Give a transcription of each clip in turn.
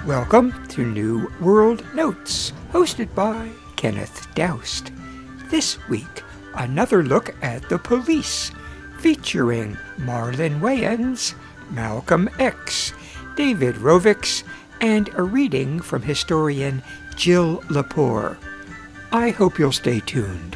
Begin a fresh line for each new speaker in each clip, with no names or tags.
Welcome to New World Notes, hosted by Kenneth Doust. This week, another look at the police, featuring Marlon Wayans, Malcolm X, David Rovics, and a reading from historian Jill Lepore. I hope you'll stay tuned.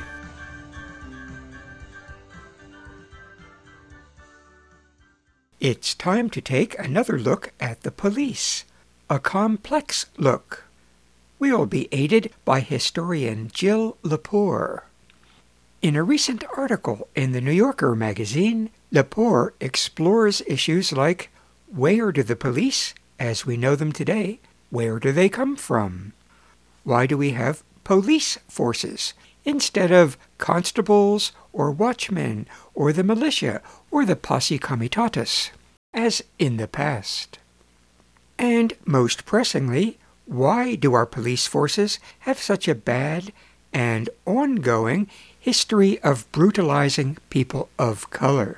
It's time to take another look at the police. A complex look. We'll be aided by historian Jill Lepore. In a recent article in the New Yorker magazine, Lepore explores issues like where do the police, as we know them today, where do they come from? Why do we have police forces instead of constables or watchmen or the militia or the posse comitatus, as in the past? And most pressingly, why do our police forces have such a bad and ongoing history of brutalizing people of color?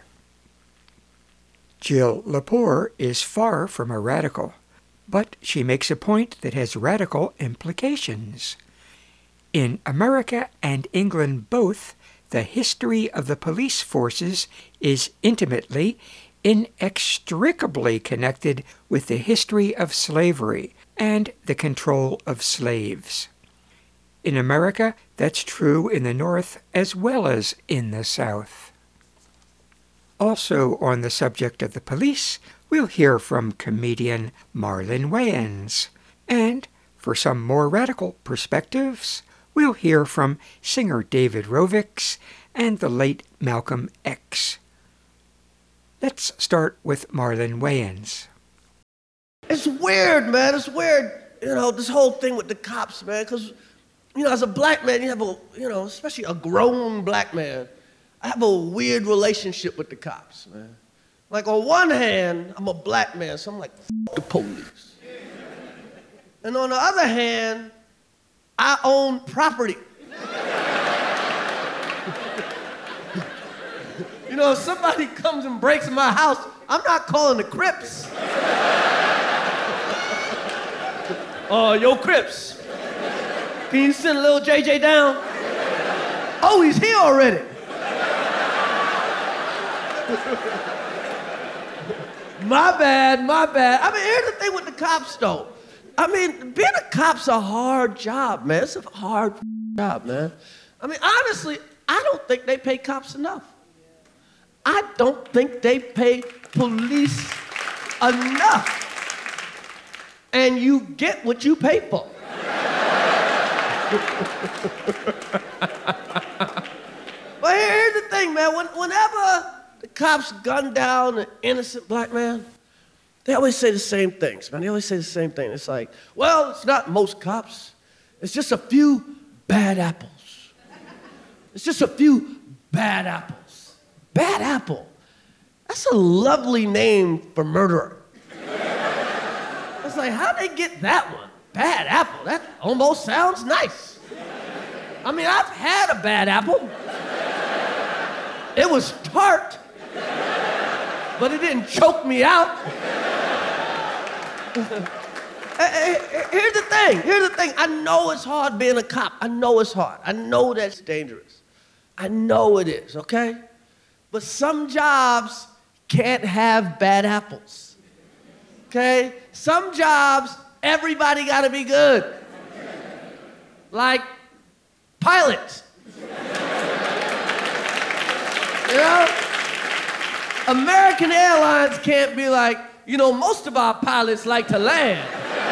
Jill Lepore is far from a radical, but she makes a point that has radical implications. In America and England both, the history of the police forces is intimately, inextricably connected with the history of slavery and the control of slaves. In America, that's true in the North as well as in the South. Also on the subject of the police, we'll hear from comedian Marlon Wayans. And for some more radical perspectives, we'll hear from singer David Rovics and the late Malcolm X. Let's start with Marlon Wayans.
It's weird, man. It's weird, this whole thing with the cops, man, because, as a black man, you have especially a grown black man, I have a weird relationship with the cops, man. Like, on one hand, I'm a black man, so I'm like, F the police. And on the other hand, I own property. If somebody comes and breaks in my house, I'm not calling the Crips. Yo, Crips, can you send a little JJ down? Oh, he's here already. My bad. Here's the thing with the cops, though. Being a cop's a hard job, man. It's a hard job, man. Honestly, I don't think they pay cops enough. I don't think they pay police enough. And you get what you pay for. But here's the thing, man. Whenever the cops gun down an innocent black man, they always say the same things, man. They always say the same thing. It's like, well, it's not most cops. It's just a few bad apples. It's just a few bad apples. Bad apple. That's a lovely name for murderer. It's like, how'd they get that one? Bad apple. That almost sounds nice. I've had a bad apple. It was tart, but it didn't choke me out. Here's the thing. I know it's hard being a cop. I know it's hard. I know that's dangerous. I know it is, okay? But some jobs can't have bad apples, okay? Some jobs, everybody gotta be good. Like pilots. American Airlines can't be like, most of our pilots like to land.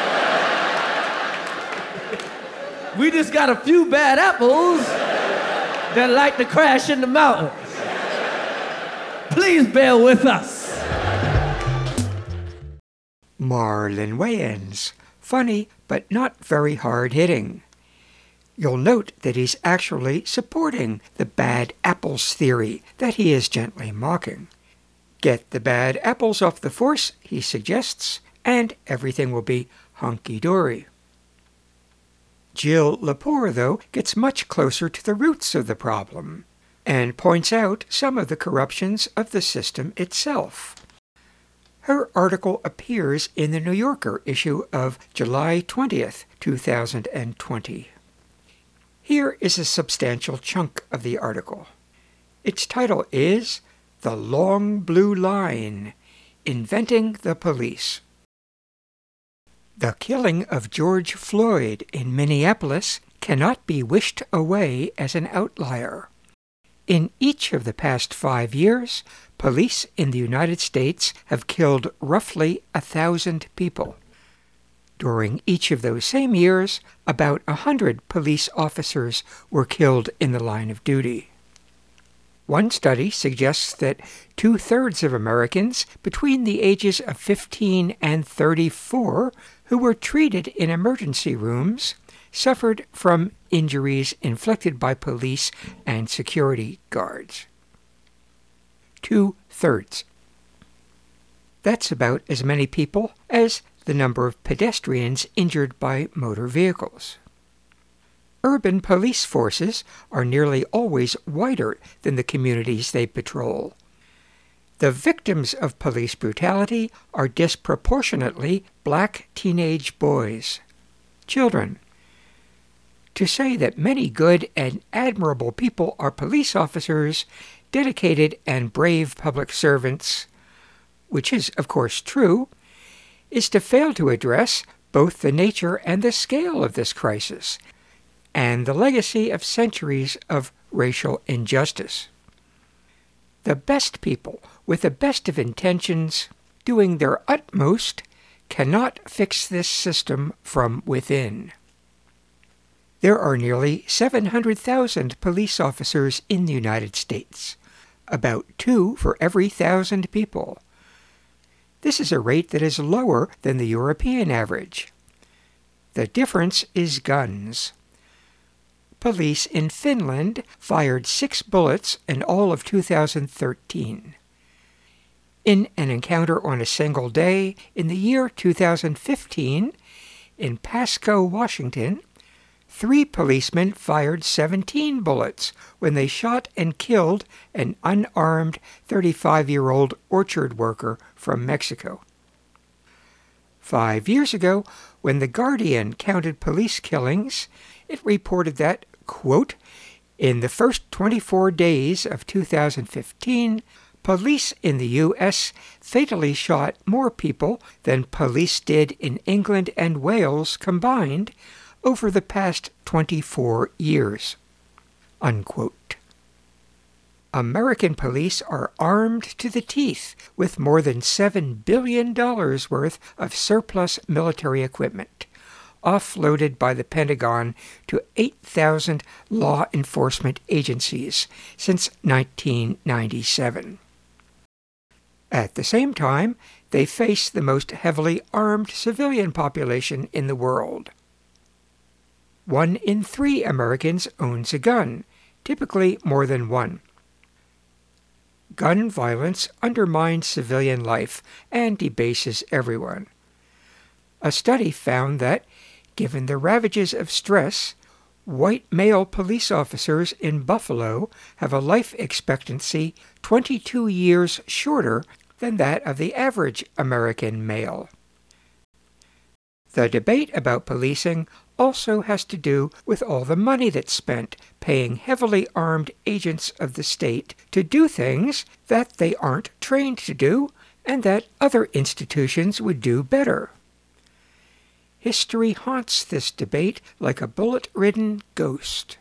We just got a few bad apples that like to crash in the mountains. Please bear with us.
Marlon Wayans. Funny, but not very hard-hitting. You'll note that he's actually supporting the bad apples theory that he is gently mocking. Get the bad apples off the force, he suggests, and everything will be hunky-dory. Jill Lepore, though, gets much closer to the roots of the problem and points out some of the corruptions of the system itself. Her article appears in the New Yorker issue of July 20th, 2020. Here is a substantial chunk of the article. Its title is The Long Blue Line: Inventing the Police. The killing of George Floyd in Minneapolis cannot be wished away as an outlier. In each of the past 5 years, police in the United States have killed roughly 1,000 people. During each of those same years, about 100 police officers were killed in the line of duty. One study suggests that 2/3 of Americans between the ages of 15 and 34 who were treated in emergency rooms suffered from injuries inflicted by police and security guards. 2/3. That's about as many people as the number of pedestrians injured by motor vehicles. Urban police forces are nearly always whiter than the communities they patrol. The victims of police brutality are disproportionately black teenage boys, children. To say that many good and admirable people are police officers, dedicated and brave public servants, which is, of course, true, is to fail to address both the nature and the scale of this crisis, and the legacy of centuries of racial injustice. The best people, with the best of intentions, doing their utmost, cannot fix this system from within. There are nearly 700,000 police officers in the United States, about 2 for every 1,000 people. This is a rate that is lower than the European average. The difference is guns. Police in Finland fired 6 bullets in all of 2013. In an encounter on a single day in the year 2015, in Pasco, Washington, 3 policemen fired 17 bullets when they shot and killed an unarmed 35-year-old orchard worker from Mexico. 5 years ago, when The Guardian counted police killings, it reported that, quote, in the first 24 days of 2015, police in the U.S. fatally shot more people than police did in England and Wales combined over the past 24 years, unquote. American police are armed to the teeth with more than $7 billion worth of surplus military equipment, offloaded by the Pentagon to 8,000 law enforcement agencies since 1997. At the same time, they face the most heavily armed civilian population in the world. 1 in 3 Americans owns a gun, typically more than one. Gun violence undermines civilian life and debases everyone. A study found that, given the ravages of stress, white male police officers in Buffalo have a life expectancy 22 years shorter than that of the average American male. The debate about policing also has to do with all the money that's spent paying heavily armed agents of the state to do things that they aren't trained to do and that other institutions would do better. History haunts this debate like a bullet-ridden ghost.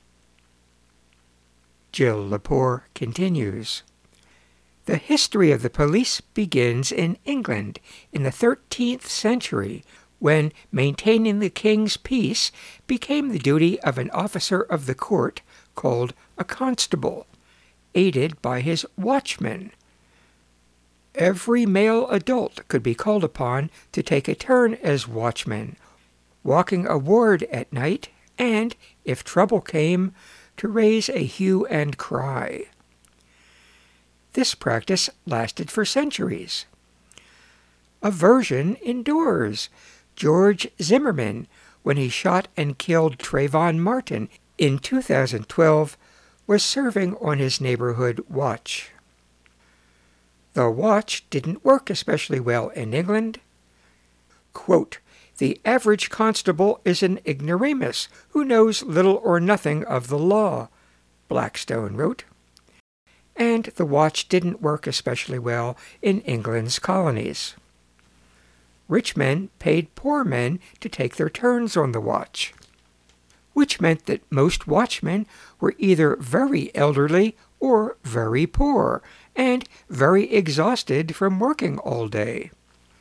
Jill Lepore continues. The history of the police begins in England in the 13th century, when maintaining the king's peace became the duty of an officer of the court called a constable, aided by his watchman. Every male adult could be called upon to take a turn as watchman, walking a ward at night, and, if trouble came, to raise a hue and cry. This practice lasted for centuries. A version endures. George Zimmerman, when he shot and killed Trayvon Martin in 2012, was serving on his neighborhood watch. The watch didn't work especially well in England. Quote, "The average constable is an ignoramus who knows little or nothing of the law," Blackstone wrote. And the watch didn't work especially well in England's colonies. Rich men paid poor men to take their turns on the watch, which meant that most watchmen were either very elderly or very poor, and very exhausted from working all day.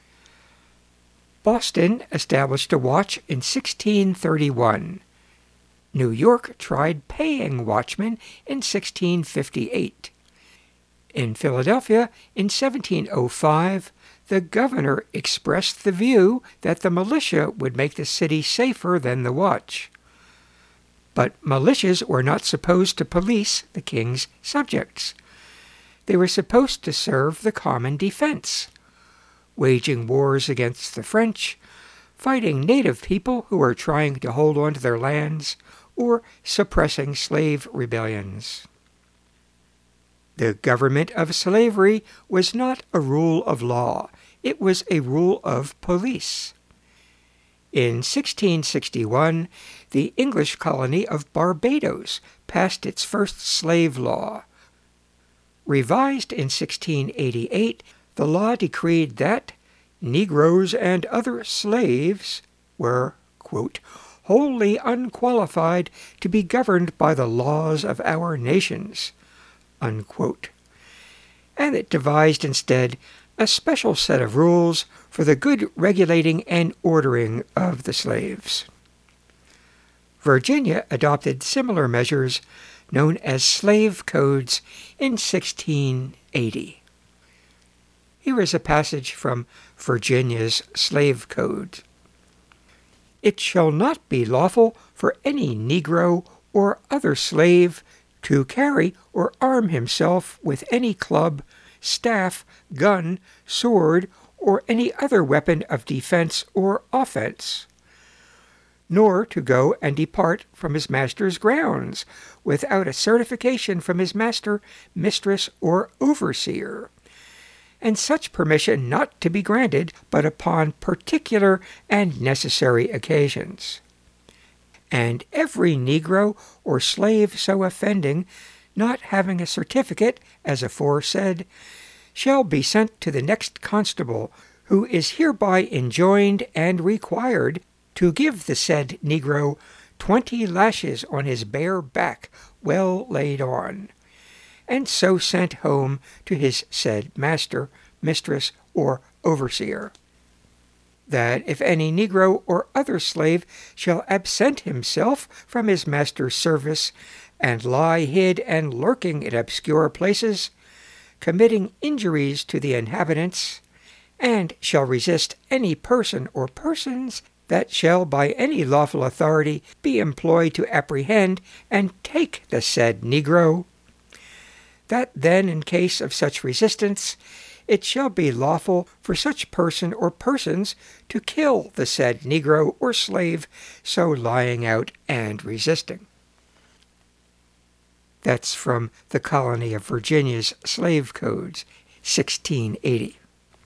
Boston established a watch in 1631. New York tried paying watchmen in 1658. In Philadelphia, in 1705, the governor expressed the view that the militia would make the city safer than the watch. But militias were not supposed to police the king's subjects. They were supposed to serve the common defense, waging wars against the French, fighting native people who were trying to hold on to their lands, or suppressing slave rebellions. The government of slavery was not a rule of law, it was a rule of police. In 1661, the English colony of Barbados passed its first slave law. Revised in 1688, the law decreed that Negroes and other slaves were, quote, "wholly unqualified to be governed by the laws of our nations," unquote. And it devised instead a special set of rules for the good regulating and ordering of the slaves. Virginia adopted similar measures known as slave codes in 1680. Here is a passage from Virginia's slave code. "It shall not be lawful for any Negro or other slave to carry or arm himself with any club, staff, gun, sword, or any other weapon of defense or offense, nor to go and depart from his master's grounds without a certification from his master, mistress, or overseer, and such permission not to be granted but upon particular and necessary occasions. And every Negro or slave so offending, not having a certificate, as aforesaid, shall be sent to the next constable, who is hereby enjoined and required to give the said Negro 20 lashes on his bare back, well laid on, and so sent home to his said master, mistress, or overseer. That if any Negro or other slave shall absent himself from his master's service, and lie hid and lurking in obscure places, committing injuries to the inhabitants, and shall resist any person or persons that shall by any lawful authority be employed to apprehend and take the said Negro, that then in case of such resistance it shall be lawful for such person or persons to kill the said Negro or slave so lying out and resisting." That's from the Colony of Virginia's Slave Codes, 1680.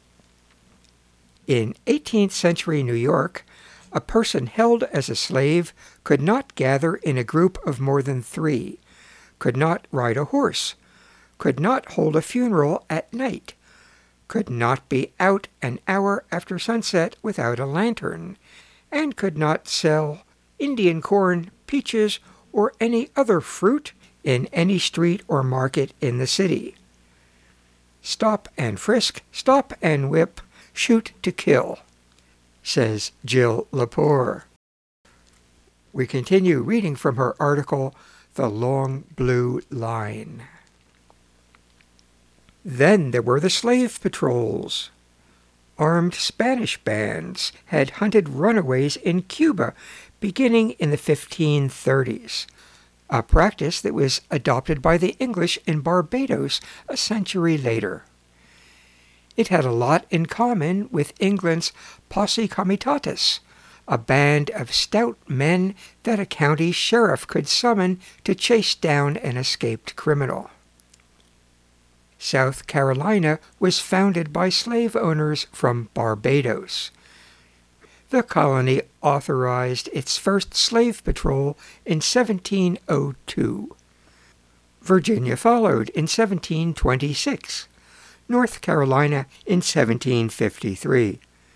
In 18th century New York, a person held as a slave could not gather in a group of more than 3, could not ride a horse, could not hold a funeral at night, could not be out an hour after sunset without a lantern, and could not sell Indian corn, peaches, or any other fruit in any street or market in the city. Stop and frisk, stop and whip, shoot to kill, says Jill Lepore. We continue reading from her article, The Long Blue Line. Then there were the slave patrols. Armed Spanish bands had hunted runaways in Cuba beginning in the 1530s, a practice that was adopted by the English in Barbados a century later. It had a lot in common with England's Posse Comitatus, a band of stout men that a county sheriff could summon to chase down an escaped criminal. South Carolina was founded by slave owners from Barbados. The colony authorized its first slave patrol in 1702. Virginia followed in 1726. North Carolina in 1753.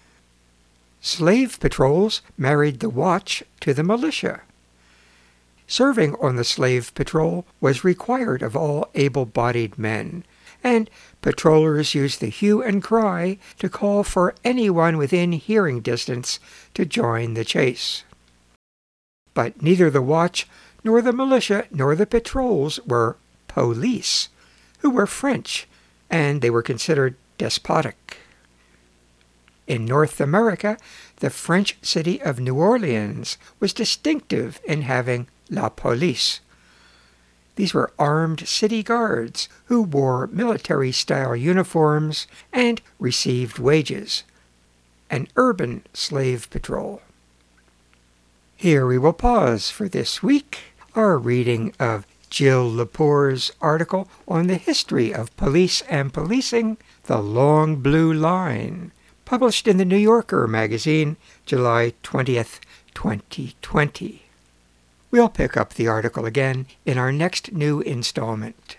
Slave patrols married the watch to the militia. Serving on the slave patrol was required of all able-bodied men, and patrollers used the hue and cry to call for anyone within hearing distance to join the chase. But neither the watch, nor the militia, nor the patrols were police, who were French, and they were considered despotic. In North America, the French city of New Orleans was distinctive in having la police. These were armed city guards who wore military-style uniforms and received wages. An urban slave patrol. Here we will pause for this week, our reading of Jill Lepore's article on the history of police and policing, The Long Blue Line, published in the New Yorker magazine, July 20th, 2020. We'll pick up the article again in our next new installment.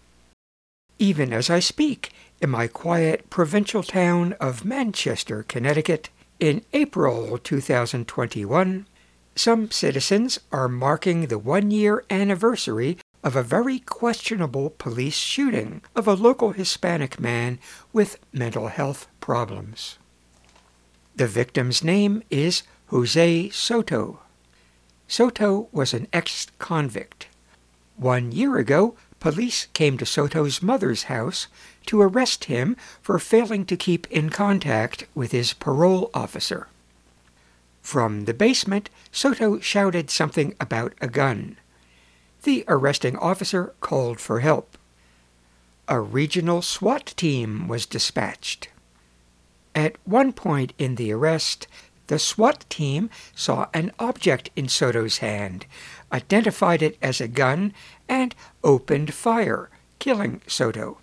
Even as I speak, in my quiet provincial town of Manchester, Connecticut, in April 2021, some citizens are marking the one-year anniversary of a very questionable police shooting of a local Hispanic man with mental health problems. The victim's name is Jose Soto. Soto was an ex-convict. 1 year ago, police came to Soto's mother's house to arrest him for failing to keep in contact with his parole officer. From the basement, Soto shouted something about a gun. The arresting officer called for help. A regional SWAT team was dispatched. At one point in the arrest, the SWAT team saw an object in Soto's hand, identified it as a gun, and opened fire, killing Soto.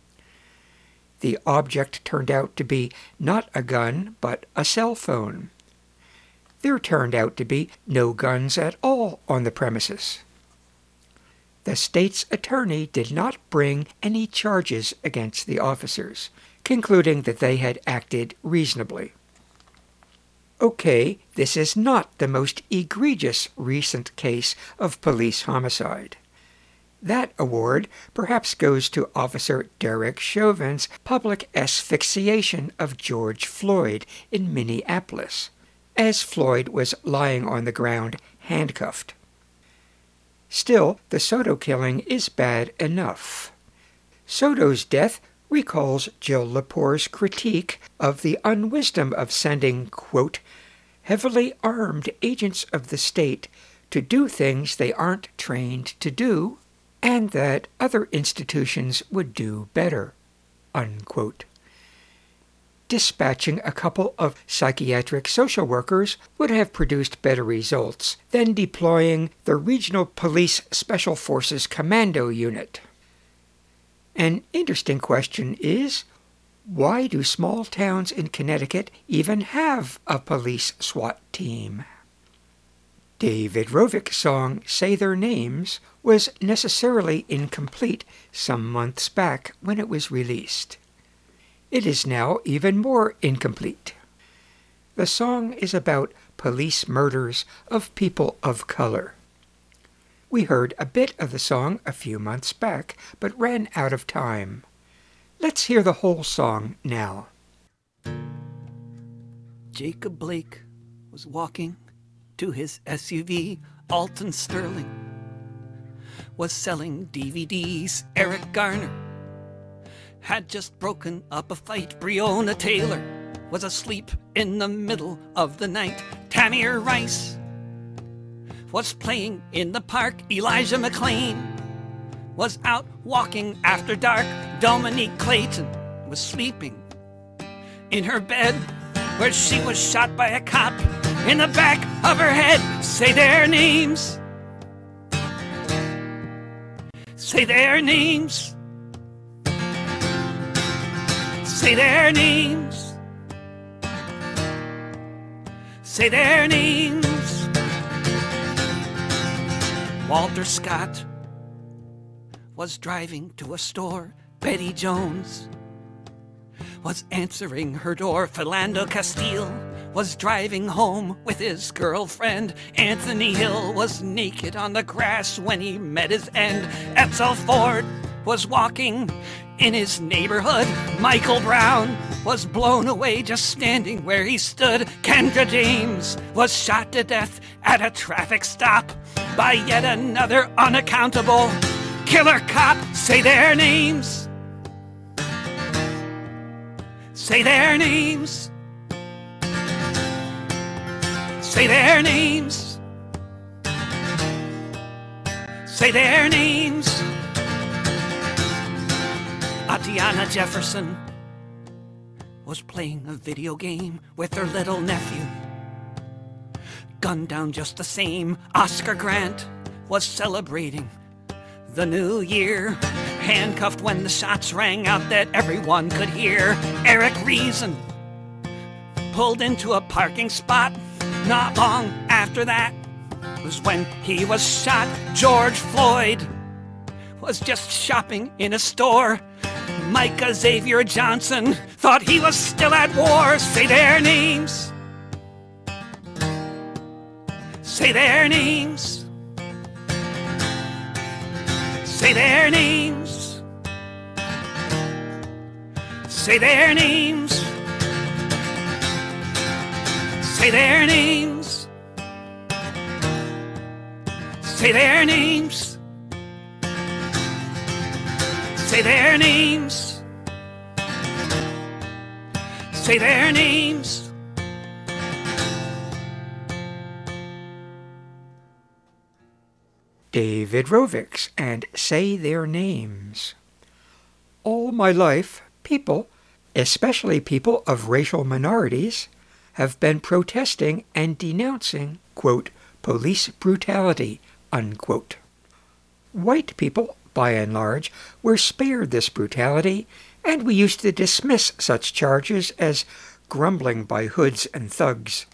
The object turned out to be not a gun, but a cell phone. There turned out to be no guns at all on the premises. The state's attorney did not bring any charges against the officers, concluding that they had acted reasonably. Okay, this is not the most egregious recent case of police homicide. That award perhaps goes to Officer Derek Chauvin's public asphyxiation of George Floyd in Minneapolis, as Floyd was lying on the ground handcuffed. Still, the Soto killing is bad enough. Soto's death recalls Jill Lepore's critique of the unwisdom of sending, quote, heavily armed agents of the state to do things they aren't trained to do, and that other institutions would do better, unquote. Dispatching a couple of psychiatric social workers would have produced better results than deploying the Regional Police Special Forces Commando Unit. An interesting question is, why do small towns in Connecticut even have a police SWAT team? David Rovick's song Say Their Names was necessarily incomplete some months back when it was released. It is now even more incomplete. The song is about police murders of people of color. We heard a bit of the song a few months back, but ran out of time. Let's hear the whole song now.
Jacob Blake was walking to his SUV. Alton Sterling was selling DVDs. Eric Garner had just broken up a fight. Breonna Taylor was asleep in the middle of the night. Tamir Rice was playing in the park. Elijah McClain was out walking after dark. Dominique Clayton was sleeping in her bed where she was shot by a cop in the back of her head. Say their names. Say their names. Say their names. Say their names. Walter Scott was driving to a store. Betty Jones was answering her door. Philando Castile was driving home with his girlfriend. Anthony Hill was naked on the grass when he met his end. Edsel Ford was walking in his neighborhood. Michael Brown was blown away just standing where he stood. Kendra James was shot to death at a traffic stop by yet another unaccountable killer cop. Say their names. Say their names. Say their names. Say their names. Atiana Jefferson was playing a video game with her little nephew. Gunned down just the same. Oscar Grant was celebrating the new year, handcuffed when the shots rang out that everyone could hear. Eric Reason pulled into a parking spot. Not long after that was when he was shot. George Floyd was just shopping in a store. Micah Xavier Johnson thought he was still at war. Say their names. Say their names. Say their names. Say their names. Say their names. Say their names. Say their names. Say their names.
David Rovics and Say Their Names. All my life, people, especially people of racial minorities, have been protesting and denouncing, quote, police brutality, unquote. White people, by and large, were spared this brutality, and we used to dismiss such charges as grumbling by hoods and thugs.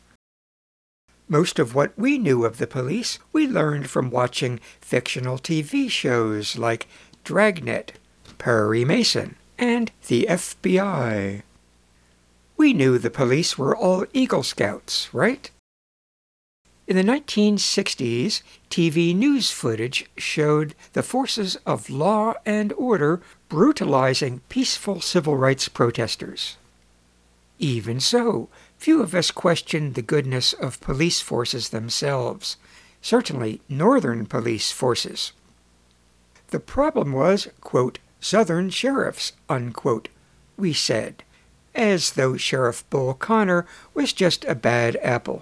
Most of what we knew of the police we learned from watching fictional TV shows like Dragnet, Perry Mason, and the FBI. We knew the police were all Eagle Scouts, right? In the 1960s, TV news footage showed the forces of law and order brutalizing peaceful civil rights protesters. Even so, few of us questioned the goodness of police forces themselves, certainly northern police forces. The problem was, quote, Southern sheriffs, unquote, we said, as though Sheriff Bull Connor was just a bad apple.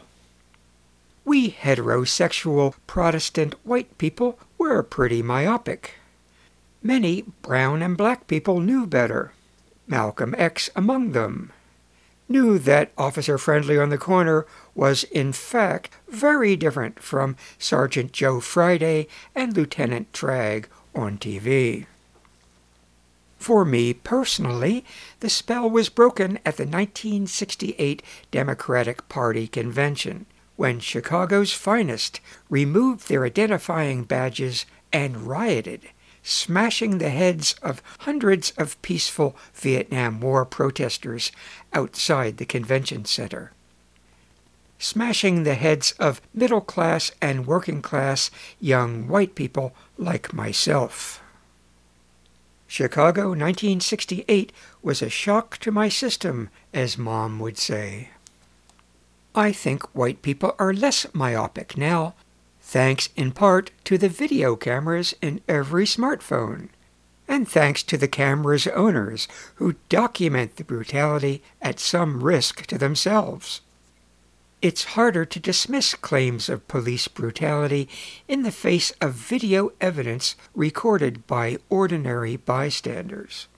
We heterosexual Protestant white people were pretty myopic. Many brown and black people knew better, Malcolm X among them. Knew that Officer Friendly on the corner was in fact very different from Sergeant Joe Friday and Lieutenant Tragg on TV. For me personally, the spell was broken at the 1968 Democratic Party convention, when Chicago's finest removed their identifying badges and rioted, smashing the heads of hundreds of peaceful Vietnam War protesters outside the convention center. Smashing the heads of middle-class and working-class young white people like myself. Chicago 1968 was a shock to my system, as Mom would say. I think white people are less myopic now, thanks in part to the video cameras in every smartphone, and thanks to the camera's owners who document the brutality at some risk to themselves. It's harder to dismiss claims of police brutality in the face of video evidence recorded by ordinary bystanders.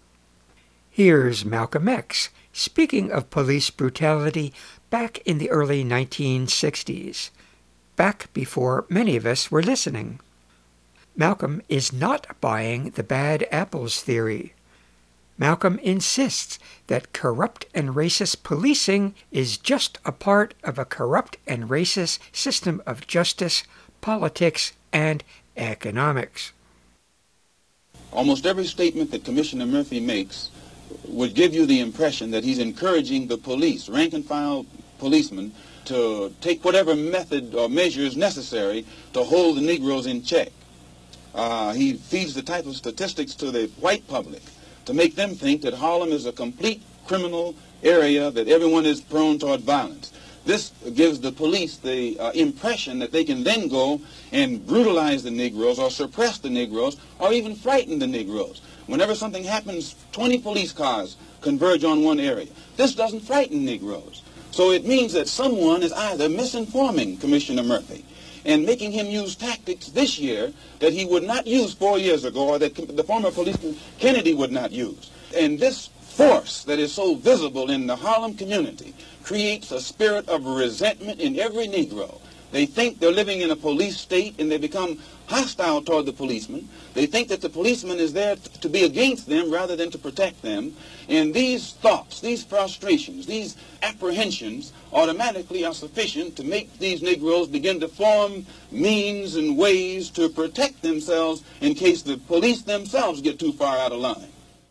Here's Malcolm X speaking of police brutality back in the early 1960s, back before many of us were listening. Malcolm is not buying the bad apples theory. Malcolm insists that corrupt and racist policing is just a part of a corrupt and racist system of justice, politics, and economics.
Almost every statement that Commissioner Murphy makes would give you the impression that he's encouraging the police, rank and file policemen, to take whatever method or measures necessary to hold the Negroes in check. He feeds the type of statistics to the white public to make them think that Harlem is a complete criminal area, that everyone is prone toward violence. This gives the police the impression that they can then go and brutalize the Negroes or suppress the Negroes or even frighten the Negroes. Whenever something happens, 20 police cars converge on one area. This doesn't frighten Negroes. So it means that someone is either misinforming Commissioner Murphy and making him use tactics this year that he would not use 4 years ago, or that the former policeman Kennedy would not use. And this force that is so visible in the Harlem community creates a spirit of resentment in every Negro. They think they're living in a police state, and they become hostile toward the policeman. They think that the policeman is there to be against them rather than to protect them. And these thoughts, these frustrations, these apprehensions automatically are sufficient to make these Negroes begin to form means and ways to protect themselves in case the police themselves get too far out of line.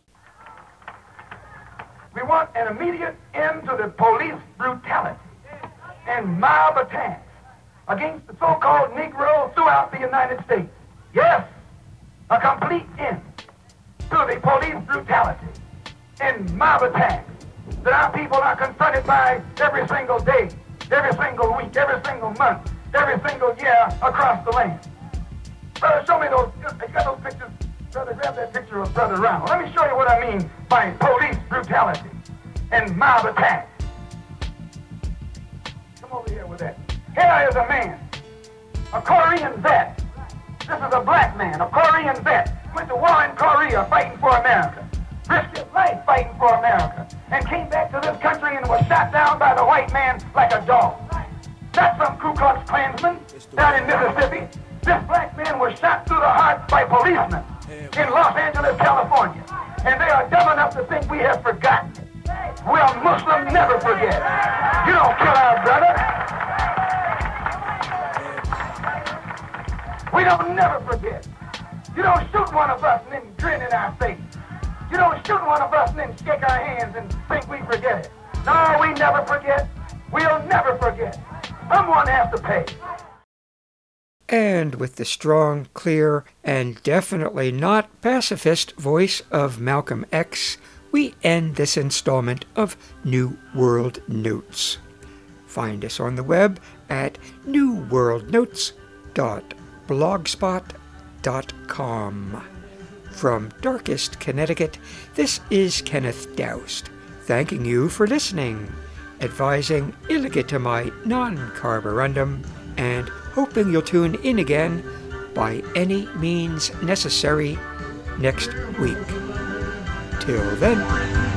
We want an immediate end to the police brutality and mob attacks against the so-called Negroes throughout the United States. Yes, a complete end to the police brutality and mob attacks that our people are confronted by every single day, every single week, every single month, every single year across the land. Brother, show me those, you got those pictures? Brother, grab that picture of Brother Ronald. Let me show you what I mean by police brutality and mob attacks. Come over here with that. Here is a man, a Korean vet. This is a black man, a Korean vet. Went to war in Korea fighting for America. Risked his life fighting for America. And came back to this country and was shot down by the white man like a dog. That's some Ku Klux Klansman down in Mississippi. This black man was shot through the heart by policemen in Los Angeles, California. And they are dumb enough to think we have forgotten. We are Muslim, never forget. You don't kill our brother. We don't never forget. You don't shoot one of us and then grin in our face. You don't shoot one of us and then shake our hands and think we forget it. No, we never forget. We'll never forget. Someone has to pay.
And with the strong, clear, and definitely not pacifist voice of Malcolm X, we end this installment of New World Notes. Find us on the web at newworldnotes.blogspot.com. From Darkest, Connecticut, this is Kenneth Doust, thanking you for listening, advising illegitimate non-carborundum, and hoping you'll tune in again by any means necessary next week. Till then.